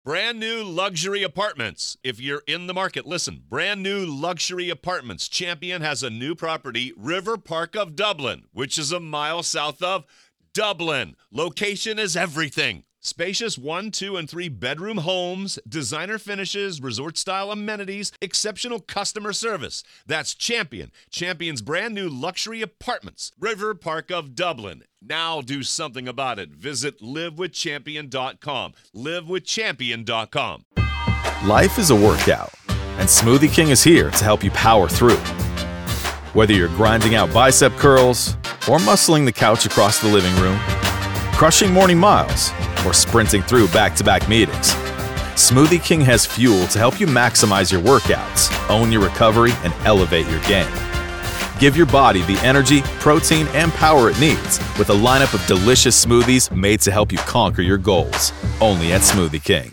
Brand new luxury apartments. If you're in the market, listen. Brand new luxury apartments. Champion has a new property, River Park of Dublin, which is a mile south of Dublin. Location is everything. Spacious 1, 2, and 3 bedroom homes, designer finishes, resort-style amenities, exceptional customer service. That's Champion. Champion's brand new luxury apartments, River Park of Dublin. Now do something about it. Visit livewithchampion.com. Livewithchampion.com. Life is a workout, and Smoothie King is here to help you power through. Whether you're grinding out bicep curls or muscling the couch across the living room, crushing morning miles, or sprinting through back-to-back meetings, Smoothie King has fuel to help you maximize your workouts, own your recovery, and elevate your game. Give your body the energy, protein, and power it needs with a lineup of delicious smoothies made to help you conquer your goals. Only at Smoothie King.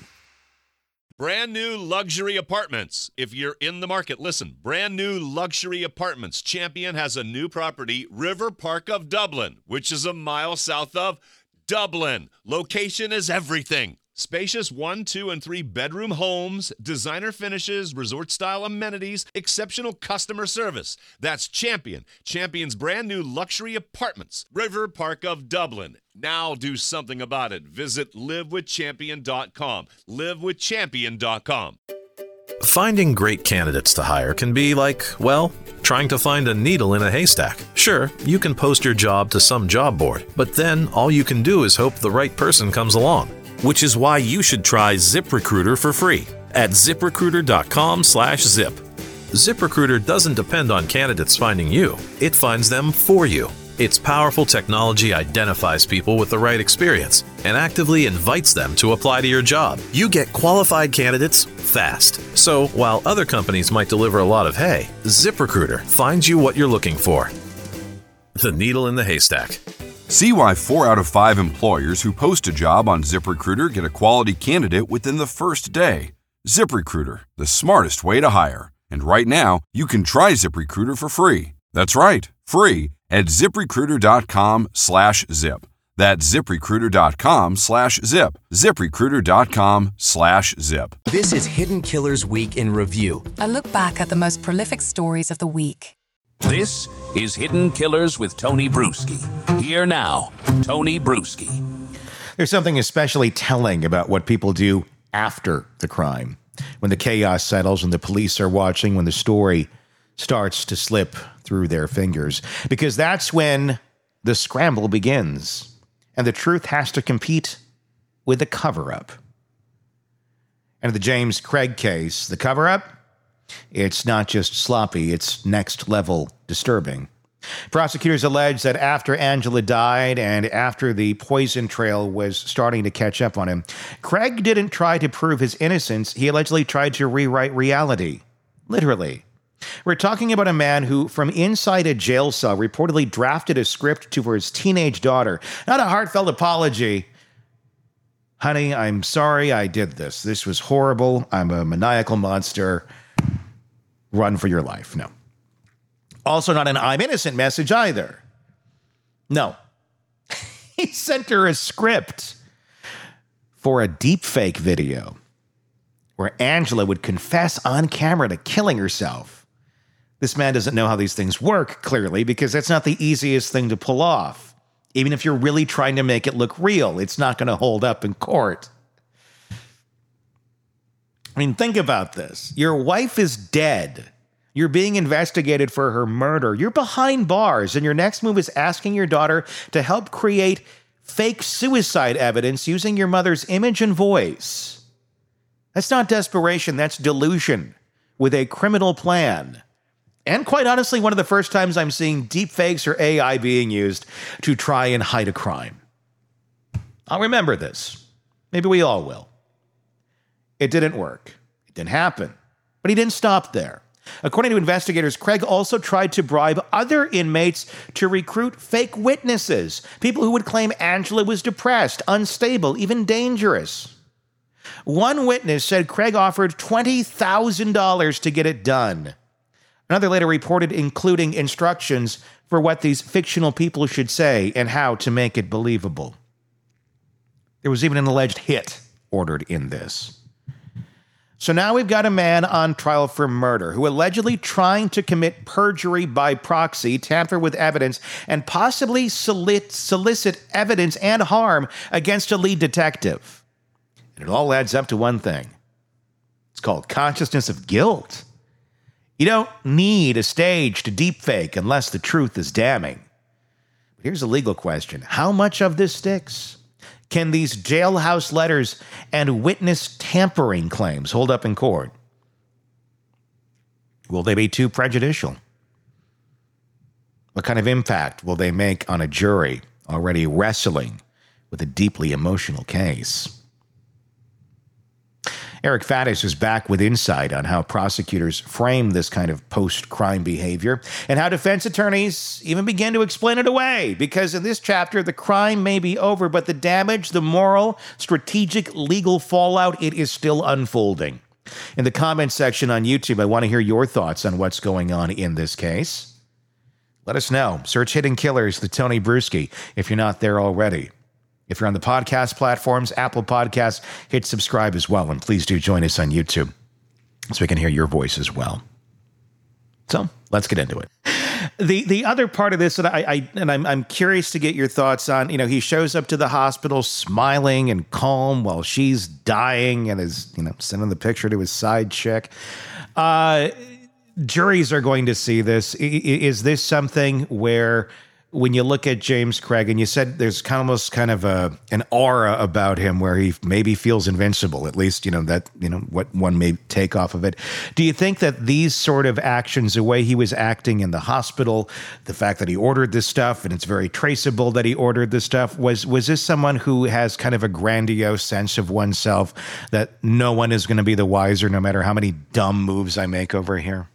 Brand new luxury apartments. If you're in the market, listen. Brand new luxury apartments. Champion has a new property, River Park of Dublin, which is a mile south of Dublin. Location is everything. Spacious 1, 2, and 3 bedroom homes, designer finishes, resort-style amenities, exceptional customer service. That's Champion. Champion's brand new luxury apartments, River Park of Dublin. Now do something about it. Visit livewithchampion.com. Livewithchampion.com. Finding great candidates to hire can be like, well, trying to find a needle in a haystack. Sure, you can post your job to some job board, but then all you can do is hope the right person comes along. Which is why you should try ZipRecruiter for free at ZipRecruiter.com/zip. ZipRecruiter doesn't depend on candidates finding you. It finds them for you. Its powerful technology identifies people with the right experience and actively invites them to apply to your job. You get qualified candidates fast. So while other companies might deliver a lot of hay, ZipRecruiter finds you what you're looking for. The needle in the haystack. See why 4 out of 5 employers who post a job on ZipRecruiter get a quality candidate within the first day. ZipRecruiter, the smartest way to hire. And right now, you can try ZipRecruiter for free. That's right, free at ZipRecruiter.com/zip. That's ZipRecruiter.com/zip. ZipRecruiter.com/zip. This is Hidden Killers Week in Review. A look back at the most prolific stories of the week. This is Hidden Killers with Tony Bruschi. Here now, Tony Bruschi. There's something especially telling about what people do after the crime. When the chaos settles and the police are watching, when the story starts to slip through their fingers. Because that's when the scramble begins. And the truth has to compete with the cover-up. And in the James Craig case, the cover-up, it's not just sloppy, it's next-level disturbing. Prosecutors allege that after Angela died and after the poison trail was starting to catch up on him, Craig didn't try to prove his innocence. He allegedly tried to rewrite reality. Literally. We're talking about a man who, from inside a jail cell, reportedly drafted a script for his teenage daughter. Not a heartfelt apology. Honey, I'm sorry I did this. This was horrible. I'm a maniacal monster. Run for your life. No. Also not an I'm innocent message either. No. He sent her a script for a deepfake video where Angela would confess on camera to killing herself. This man doesn't know how these things work, clearly, because that's not the easiest thing to pull off. Even if you're really trying to make it look real, it's not going to hold up in court. I mean, think about this. Your wife is dead. You're being investigated for her murder. You're behind bars, and your next move is asking your daughter to help create fake suicide evidence using your mother's image and voice. That's not desperation, that's delusion with a criminal plan. And quite honestly, one of the first times I'm seeing deepfakes or AI being used to try and hide a crime. I'll remember this. Maybe we all will. It didn't work. It didn't happen. But he didn't stop there. According to investigators, Craig also tried to bribe other inmates to recruit fake witnesses, people who would claim Angela was depressed, unstable, even dangerous. One witness said Craig offered $20,000 to get it done. Another later reported including instructions for what these fictional people should say and how to make it believable. There was even an alleged hit ordered in this. So now we've got a man on trial for murder who allegedly trying to commit perjury by proxy, tamper with evidence, and possibly solicit evidence and harm against a lead detective. And it all adds up to one thing. It's called consciousness of guilt. You don't need a staged deepfake unless the truth is damning. But here's a legal question. How much of this sticks? Can these jailhouse letters and witness tampering claims hold up in court? Will they be too prejudicial? What kind of impact will they make on a jury already wrestling with a deeply emotional case? Eric Faddis is back with insight on how prosecutors frame this kind of post-crime behavior and how defense attorneys even begin to explain it away. Because in this chapter, the crime may be over, but the damage, the moral, strategic, legal fallout, it is still unfolding. In the comments section on YouTube, I want to hear your thoughts on what's going on in this case. Let us know. Search Hidden Killers, the Tony Bruschi, if you're not there already. If you're on the podcast platforms, Apple Podcasts, hit subscribe as well. And please do join us on YouTube so we can hear your voice as well. So let's get into it. The other part of this that I'm curious to get your thoughts on, he shows up to the hospital smiling and calm while she's dying and is, sending the picture to his side chick. Juries are going to see this. Is this something where, when you look at James Craig, and you said there's almost kind of an aura about him where he maybe feels invincible, at least, what one may take off of it. Do you think that these sort of actions, the way he was acting in the hospital, the fact that he ordered this stuff, and it's very traceable that he ordered this stuff, was this someone who has kind of a grandiose sense of oneself that no one is going to be the wiser no matter how many dumb moves I make over here?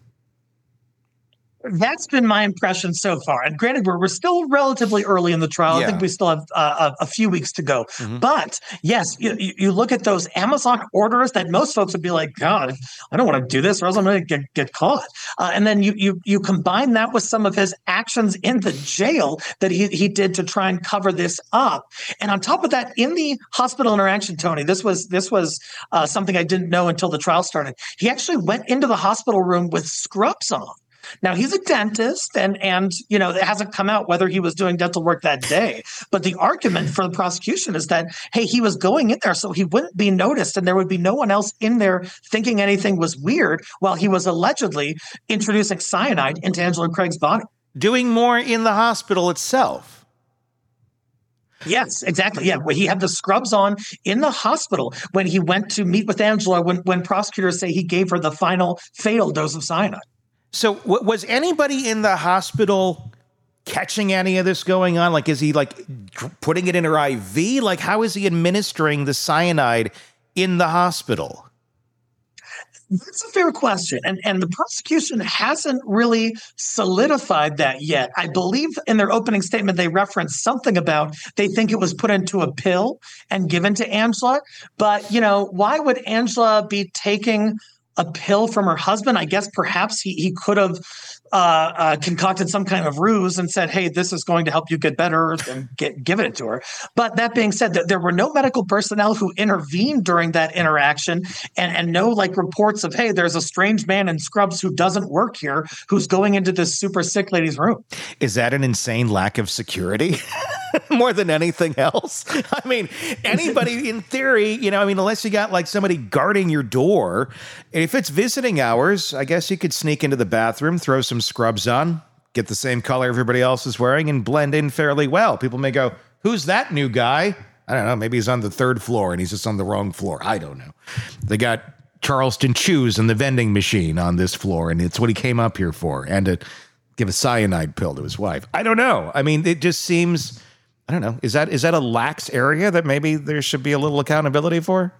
That's been my impression so far. And granted, we're still relatively early in the trial. Yeah. I think we still have a few weeks to go. Mm-hmm. But yes, you look at those Amazon orders that most folks would be like, God, I don't want to do this or else I'm going to get caught. And then you combine that with some of his actions in the jail that he did to try and cover this up. And on top of that, in the hospital interaction, Tony, this was something I didn't know until the trial started. He actually went into the hospital room with scrubs on. Now, he's a dentist, and it hasn't come out whether he was doing dental work that day. But the argument for the prosecution is that, hey, he was going in there so he wouldn't be noticed, and there would be no one else in there thinking anything was weird while he was allegedly introducing cyanide into Angela Craig's body. Doing more in the hospital itself. Yes, exactly. Yeah, he had the scrubs on in the hospital when he went to meet with Angela when prosecutors say he gave her the final fatal dose of cyanide. So was anybody in the hospital catching any of this going on? Like, is he putting it in her IV? Like, how is he administering the cyanide in the hospital? That's a fair question. And the prosecution hasn't really solidified that yet. I believe in their opening statement, they referenced something about they think it was put into a pill and given to Angela. But, why would Angela be taking a pill from her husband? I guess perhaps he could have concocted some kind of ruse and said, hey, this is going to help you get better, and given it to her. But that being said, there were no medical personnel who intervened during that interaction, and no reports of, hey, there's a strange man in scrubs who doesn't work here who's going into this super sick lady's room. Is that an insane lack of security? More than anything else? I mean, anybody in theory, unless you got somebody guarding your door, if it's visiting hours, I guess you could sneak into the bathroom, throw some scrubs on, get the same color everybody else is wearing, and blend in fairly well. People may go, who's that new guy? I don't know. Maybe he's on the third floor and he's just on the wrong floor. I don't know. They got Charleston Chews in the vending machine on this floor, and it's what he came up here for, and to give a cyanide pill to his wife. I don't know. I mean, it just seems, I don't know. Is that a lax area that maybe there should be a little accountability for?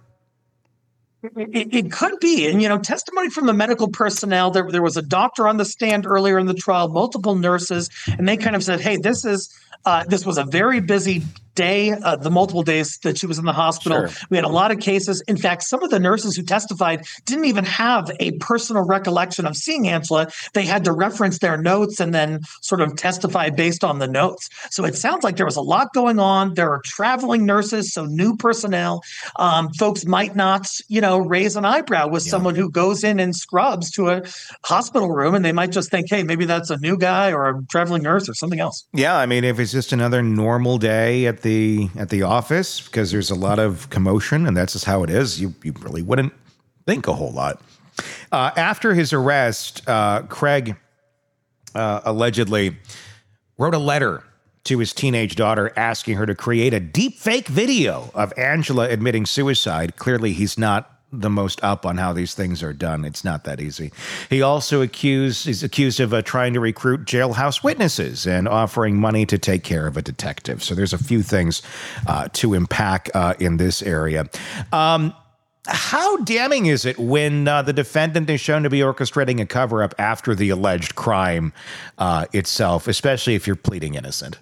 It could be. And, testimony from the medical personnel, there was a doctor on the stand earlier in the trial, multiple nurses, and they kind of said, hey, this was a very busy day, the multiple days that she was in the hospital. Sure. We had a lot of cases. In fact, some of the nurses who testified didn't even have a personal recollection of seeing Angela. They had to reference their notes and then sort of testify based on the notes. So it sounds like there was a lot going on. There are traveling nurses, so new personnel. Folks might not, raise an eyebrow with someone who goes in scrubs to a hospital room, and they might just think, hey, maybe that's a new guy or a traveling nurse or something else. Yeah, I mean, if it's just another normal day at the office, because there's a lot of commotion and that's just how it is, you really wouldn't think a whole lot. After his arrest, Craig allegedly wrote a letter to his teenage daughter asking her to create a deep fake video of Angela admitting suicide. Clearly, he's not the most up on how these things are done. It's not that easy. He also is accused of trying to recruit jailhouse witnesses and offering money to take care of a detective. So there's a few things to unpack in this area. How damning is it when the defendant is shown to be orchestrating a cover-up after the alleged crime itself, especially if you're pleading innocent?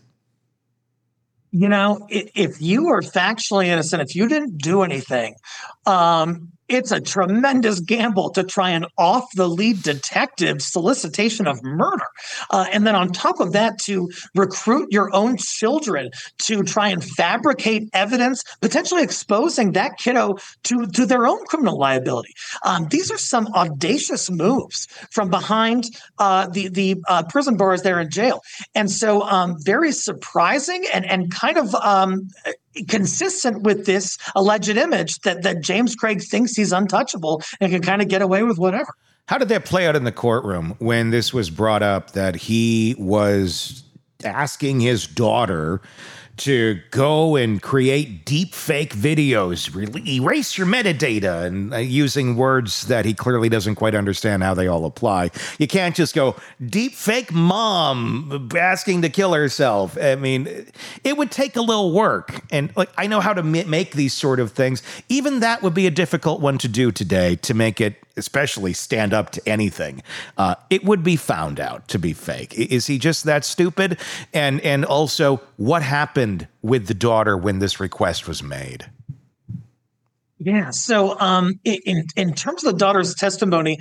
If you are factually innocent, if you didn't do anything, it's a tremendous gamble to try and off the lead detective's solicitation of murder. And then on top of that, to recruit your own children to try and fabricate evidence, potentially exposing that kiddo to their own criminal liability. These are some audacious moves from behind the prison bars there in jail. And so very surprising and kind of consistent with this alleged image that James Craig thinks he's untouchable and can kind of get away with whatever. How did that play out in the courtroom when this was brought up that he was asking his daughter to go and create deep fake videos, erase your metadata, and using words that he clearly doesn't quite understand how they all apply? You can't just go, deep fake mom asking to kill herself. I mean, it would take a little work. And I know how to make these sort of things. Even that would be a difficult one to do today, to make it especially stand up to anything. It would be found out to be fake. Is he just that stupid? And also, what happened with the daughter when this request was made? Yeah. So in terms of the daughter's testimony,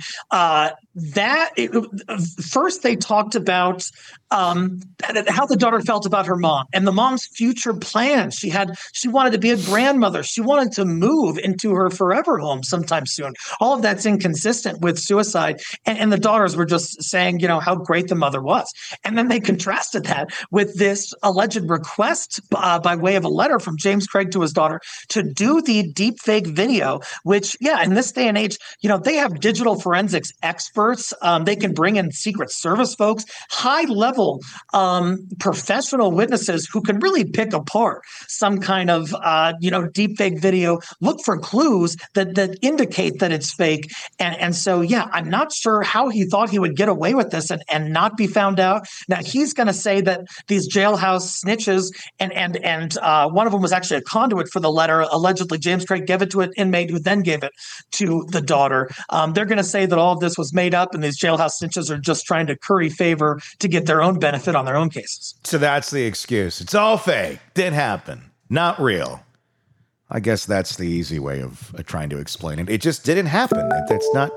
first they talked about how the daughter felt about her mom and the mom's future plans. She wanted to be a grandmother. She wanted to move into her forever home sometime soon. All of that's inconsistent with suicide. And the daughters were just saying, how great the mother was. And then they contrasted that with this alleged request by way of a letter from James Craig to his daughter to do the deep fake video, which, in this day and age, they have digital forensics experts. They can bring in Secret Service folks, high-level professional witnesses who can really pick apart some kind of, deep fake video, look for clues that indicate that it's fake. And so, I'm not sure how he thought he would get away with this and not be found out. Now, he's going to say that these jailhouse snitches and one of them was actually a conduit for the letter. Allegedly, James Craig gave it to an inmate who then gave it to the daughter. They're going to say that all of this was made up and these jailhouse snitches are just trying to curry favor to get their own benefit on their own cases. So that's the excuse. It's all fake. Didn't happen. Not real. I guess that's the easy way of trying to explain it. It just didn't happen. That's not.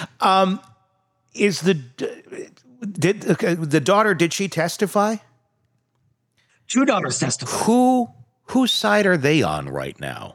The daughter, did she testify? Two daughters testified. Whose side are they on right now?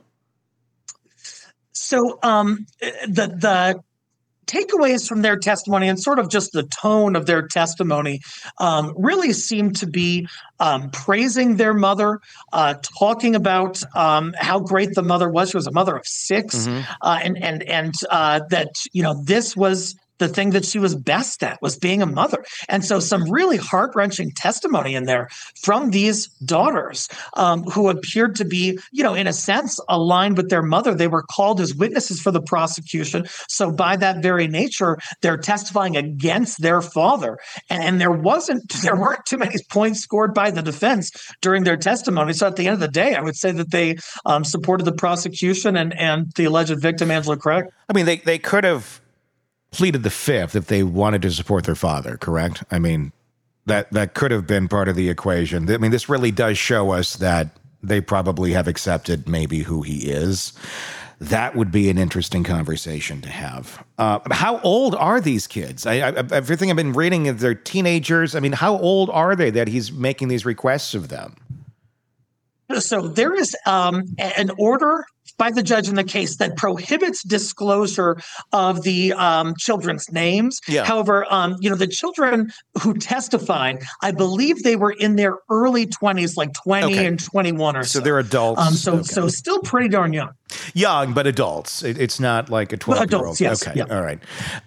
So the takeaways from their testimony and sort of just the tone of their testimony really seemed to be praising their mother, talking about how great the mother was. She was a mother of 6, and that this was the thing that she was best at, was being a mother. And so some really heart-wrenching testimony in there from these daughters who appeared to be, in a sense, aligned with their mother. They were called as witnesses for the prosecution. So by that very nature, they're testifying against their father. And there weren't too many points scored by the defense during their testimony. So at the end of the day, I would say that they supported the prosecution and the alleged victim, Angela Craig. I mean, they could have pleaded the fifth if they wanted to support their father, correct? I mean, that could have been part of the equation. I mean, this really does show us that they probably have accepted maybe who he is. That would be an interesting conversation to have. How old are these kids? Everything I've been reading is they're teenagers. I mean, how old are they that he's making these requests of them? So there is an order by the judge in the case that prohibits disclosure of the children's names. Yeah. However, the children who testified, I believe they were in their early 20s, like 20 and 21 or so. So they're adults. So still pretty darn young. Young, but adults. It's not like a 12-year-old. Adults, yes. Okay, Yeah. all right.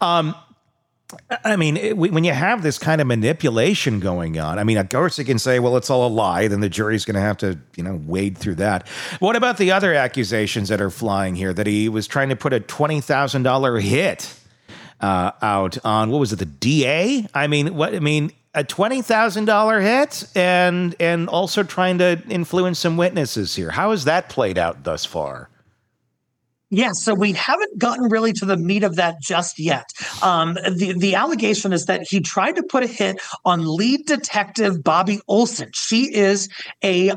I mean, when you have this kind of manipulation going on, I mean, of course you can say, well, it's all a lie. Then the jury's going to have to, wade through that. What about the other accusations that are flying here? That he was trying to put a $20,000 hit out on, what was it, the DA? I mean, a $20,000 hit and also trying to influence some witnesses here. How has that played out thus far? Yeah, so we haven't gotten really to the meat of that just yet. The allegation is that he tried to put a hit on lead detective Bobby Olson. She is a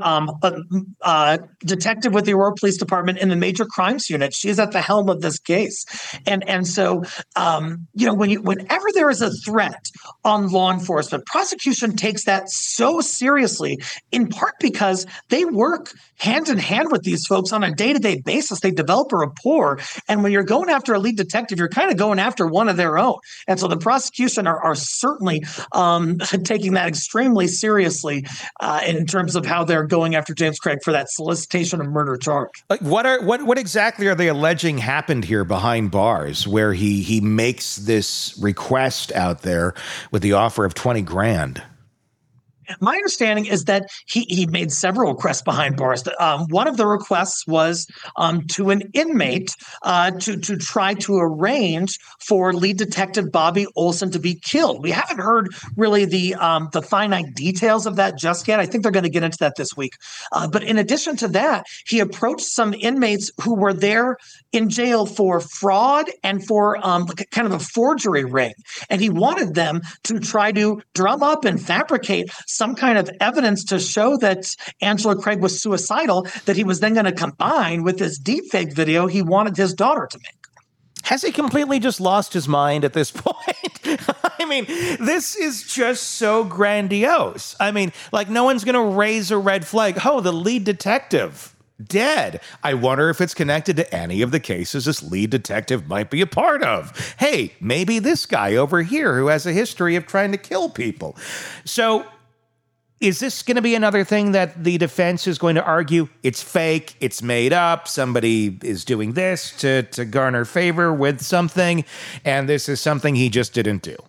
detective with the Aurora Police Department in the Major Crimes Unit. She is at the helm of this case, and so whenever there is a threat on law enforcement, prosecution takes that so seriously. In part because they work hand in hand with these folks on a day-to-day basis. They develop a rapport. And when you're going after a lead detective, you're kind of going after one of their own. And so the prosecution are certainly taking that extremely seriously in terms of how they're going after James Craig for that solicitation of murder charge. Like what exactly are they alleging happened here behind bars where he makes this request out there with the offer of $20,000? My understanding is that he made several requests behind bars. One of the requests was to an inmate to try to arrange for lead detective Bobby Olson to be killed. We haven't heard really the finite details of that just yet. I think they're going to get into that this week. But in addition to that, he approached some inmates who were there in jail for fraud and for kind of a forgery ring. And he wanted them to try to drum up and fabricate some kind of evidence to show that Angela Craig was suicidal that he was then going to combine with this deepfake video he wanted his daughter to make. Has he completely just lost his mind at this point? I mean, this is just so grandiose. I mean, like no one's going to raise a red flag. Oh, the lead detective dead. I wonder if it's connected to any of the cases this lead detective might be a part of. Hey, maybe this guy over here who has a history of trying to kill people. So is this going to be another thing that the defense is going to argue? It's fake, it's made up, somebody is doing this to garner favor with something, and this is something he just didn't do.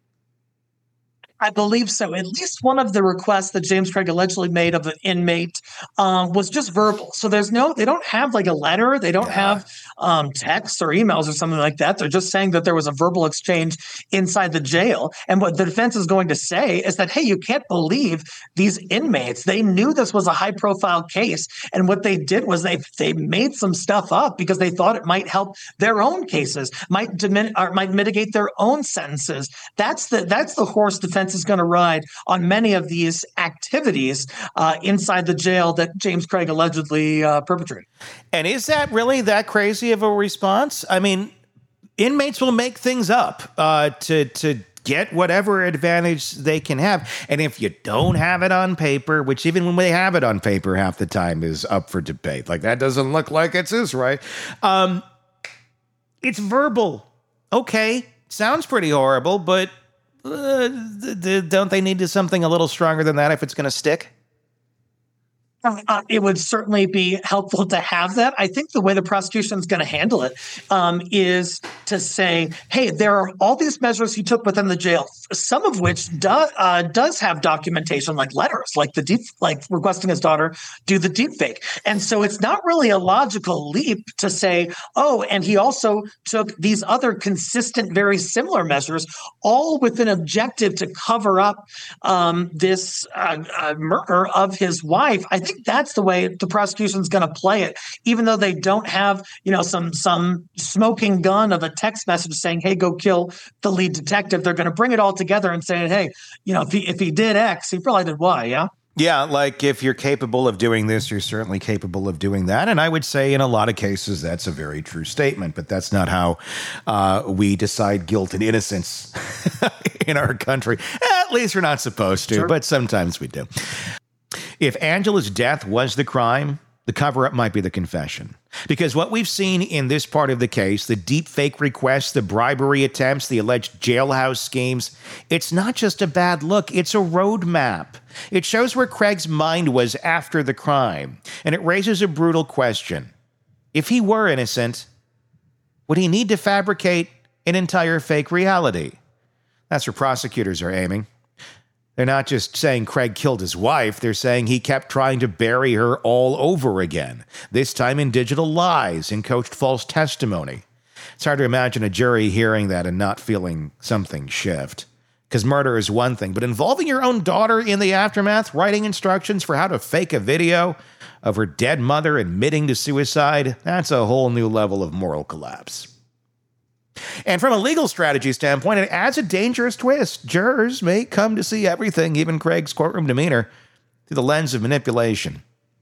I believe so. At least one of the requests that James Craig allegedly made of an inmate was just verbal. So they don't have like a letter. They don't have texts or emails or something like that. They're just saying that there was a verbal exchange inside the jail. And what the defense is going to say is that, hey, you can't believe these inmates. They knew this was a high profile case. And what they did was they made some stuff up because they thought it might help their own cases, might mitigate their own sentences. That's the horse defense is going to ride on many of these activities inside the jail that James Craig allegedly perpetrated. And is that really that crazy of a response? I mean, inmates will make things up to get whatever advantage they can have. And if you don't have it on paper, which even when they have it on paper, half the time is up for debate. Like, that doesn't look like it's his right. It's verbal. Okay, sounds pretty horrible, but don't they need something a little stronger than that if it's going to stick? It would certainly be helpful to have that. I think the way the prosecution is going to handle it is to say, hey, there are all these measures he took within the jail, some of which does have documentation, like letters, like requesting his daughter do the deepfake. And so it's not really a logical leap to say, oh, and he also took these other consistent, very similar measures, all with an objective to cover up this murder of his wife. I think that's the way the prosecution's going to play it, even though they don't have, some smoking gun of a text message saying, hey, go kill the lead detective. They're going to bring it all together and say, hey, if he did X, he probably did Y, yeah? Yeah, like if you're capable of doing this, you're certainly capable of doing that. And I would say in a lot of cases, that's a very true statement, but that's not how we decide guilt and innocence in our country. At least we're not supposed to, but sometimes we do. If Angela's death was the crime, the cover-up might be the confession. Because what we've seen in this part of the case, the deep fake requests, the bribery attempts, the alleged jailhouse schemes, it's not just a bad look, it's a roadmap. It shows where Craig's mind was after the crime, and it raises a brutal question. If he were innocent, would he need to fabricate an entire fake reality? That's where prosecutors are aiming. They're not just saying Craig killed his wife, they're saying he kept trying to bury her all over again, this time in digital lies and coached false testimony. It's hard to imagine a jury hearing that and not feeling something shift. Because murder is one thing, but involving your own daughter in the aftermath, writing instructions for how to fake a video of her dead mother admitting to suicide, that's a whole new level of moral collapse. And from a legal strategy standpoint, it adds a dangerous twist. Jurors may come to see everything, even Craig's courtroom demeanor, through the lens of manipulation.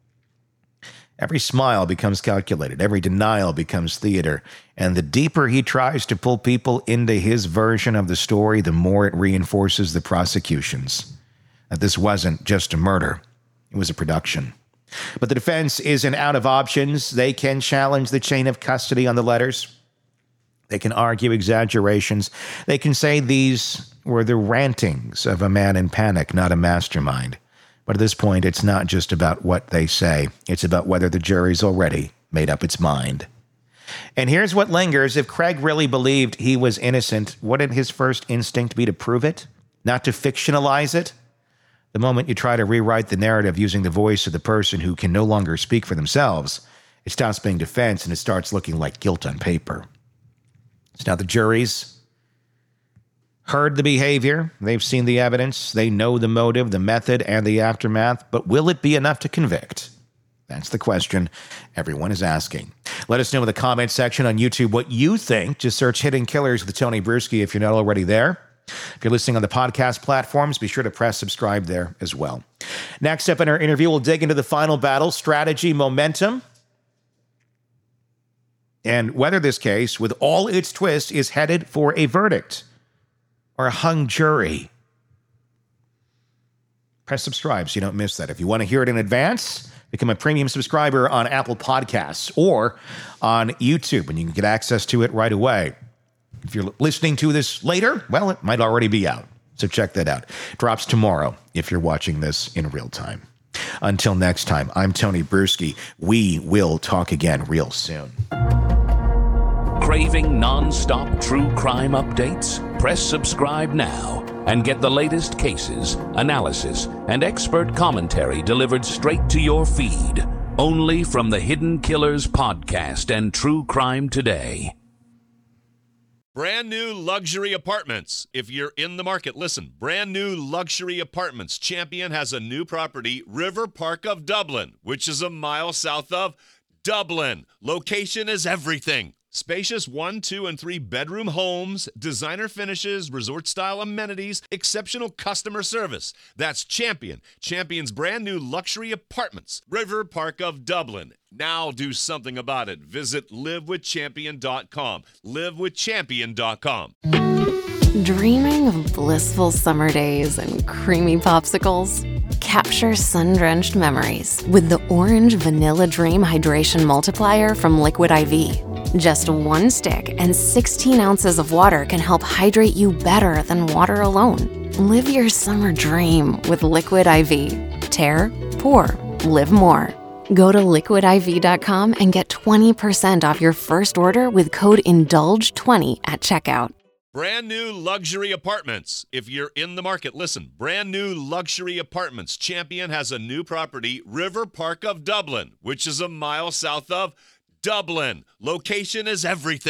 Every smile becomes calculated. Every denial becomes theater. And the deeper he tries to pull people into his version of the story, the more it reinforces the prosecution's. That this wasn't just a murder. It was a production. But the defense isn't out of options. They can challenge the chain of custody on the letters. They can argue exaggerations. They can say these were the rantings of a man in panic, not a mastermind. But at this point, it's not just about what they say. It's about whether the jury's already made up its mind. And here's what lingers. If Craig really believed he was innocent, wouldn't his first instinct be to prove it? Not to fictionalize it? The moment you try to rewrite the narrative using the voice of the person who can no longer speak for themselves, it stops being defense and it starts looking like guilt on paper. So now the jury's heard the behavior, they've seen the evidence, they know the motive, the method, and the aftermath, but will it be enough to convict? That's the question everyone is asking. Let us know in the comment section on YouTube what you think. Just search Hidden Killers with Tony Bruschi if you're not already there. If you're listening on the podcast platforms, be sure to press subscribe there as well. Next up in our interview, we'll dig into the final battle, strategy, momentum, and whether this case, with all its twists, is headed for a verdict or a hung jury. Press subscribe so you don't miss that. If you want to hear it in advance, become a premium subscriber on Apple Podcasts or on YouTube, and you can get access to it right away. If you're listening to this later, well, it might already be out. So check that out. Drops tomorrow if you're watching this in real time. Until next time, I'm Tony Bruschi. We will talk again real soon. Craving non-stop true crime updates? Press subscribe now and get the latest cases, analysis, and expert commentary delivered straight to your feed. Only from the Hidden Killers podcast and True Crime Today. Brand new luxury apartments. If you're in the market, listen. Brand new luxury apartments. Champion has a new property, River Park of Dublin, which is a mile south of Dublin. Location is everything. Spacious 1, 2, and 3 bedroom homes, designer finishes, resort-style amenities, exceptional customer service. That's Champion. Champion's brand new luxury apartments. River Park of Dublin. Now do something about it. Visit livewithchampion.com. livewithchampion.com. Dreaming of blissful summer days and creamy popsicles? Capture sun-drenched memories with the Orange Vanilla Dream Hydration Multiplier from Liquid IV. Just 1 stick and 16 ounces of water can help hydrate you better than water alone. Live your summer dream with Liquid IV. Tear, pour, live more. Go to liquidiv.com and get 20% off your first order with code INDULGE20 at checkout. Brand new luxury apartments. If you're in the market, listen. Brand new luxury apartments. Champion has a new property, River Park of Dublin, which is a mile south of Dublin. Location is everything.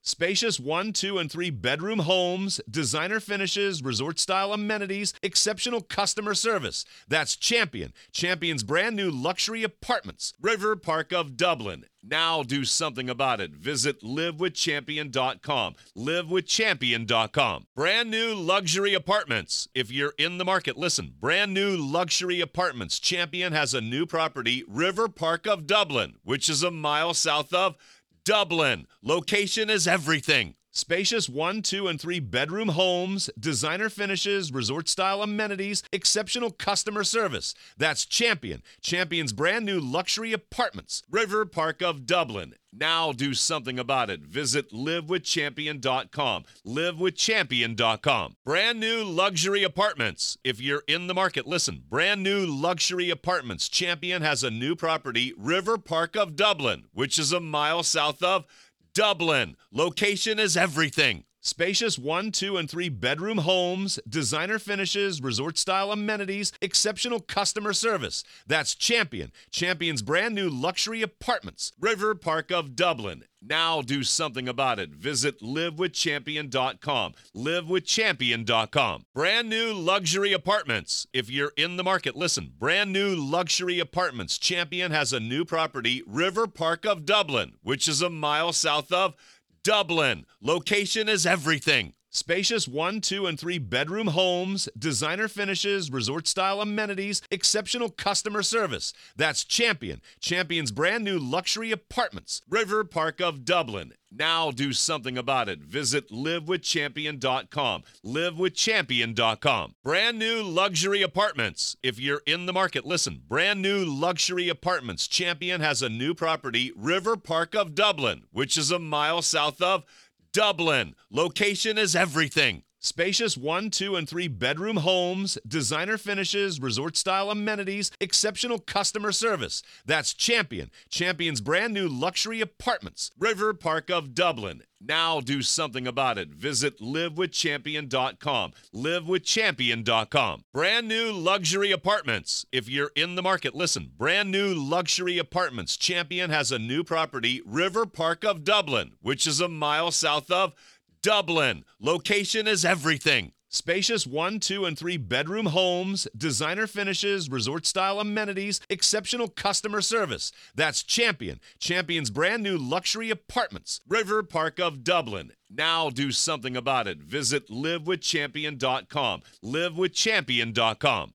Spacious 1, 2, and 3 bedroom homes, designer finishes, resort-style amenities, exceptional customer service. That's Champion. Champion's brand new luxury apartments. River Park of Dublin. Now do something about it. Visit livewithchampion.com. Livewithchampion.com. Brand new luxury apartments. If you're in the market, listen. Brand new luxury apartments. Champion has a new property, River Park of Dublin, which is a mile south of Dublin. Location is everything. Spacious 1, 2, and 3 bedroom homes, designer finishes, resort-style amenities, exceptional customer service. That's Champion. Champion's brand new luxury apartments. River Park of Dublin. Now do something about it. Visit livewithchampion.com. Livewithchampion.com. Brand new luxury apartments. If you're in the market, listen. Brand new luxury apartments. Champion has a new property, River Park of Dublin, which is a mile south of Dublin. Location is everything. Spacious 1, 2, and 3 bedroom homes, designer finishes, resort-style amenities, exceptional customer service. That's Champion. Champion's brand new luxury apartments. River Park of Dublin. Now do something about it. Visit livewithchampion.com. Livewithchampion.com. Brand new luxury apartments. If you're in the market, listen. Brand new luxury apartments. Champion has a new property, River Park of Dublin, which is a mile south of Dublin. Location is everything. Spacious 1, 2, and 3 bedroom homes, designer finishes, resort-style amenities, exceptional customer service. That's Champion. Champion's brand new luxury apartments. River Park of Dublin. Now do something about it. Visit livewithchampion.com. Livewithchampion.com. Brand new luxury apartments. If you're in the market, listen. Brand new luxury apartments. Champion has a new property, River Park of Dublin, which is a mile south of Dublin. Location is everything. Spacious 1, 2, and 3 bedroom homes, designer finishes, resort-style amenities, exceptional customer service. That's Champion. Champion's brand new luxury apartments. River Park of Dublin. Now do something about it. Visit livewithchampion.com. Livewithchampion.com. Brand new luxury apartments. If you're in the market, listen. Brand new luxury apartments. Champion has a new property, River Park of Dublin, which is a mile south of Dublin. Location is everything. Spacious 1, 2, and 3 bedroom homes, designer finishes, resort-style amenities, exceptional customer service. That's Champion. Champion's brand new luxury apartments. River Park of Dublin. Now do something about it. Visit livewithchampion.com. Livewithchampion.com.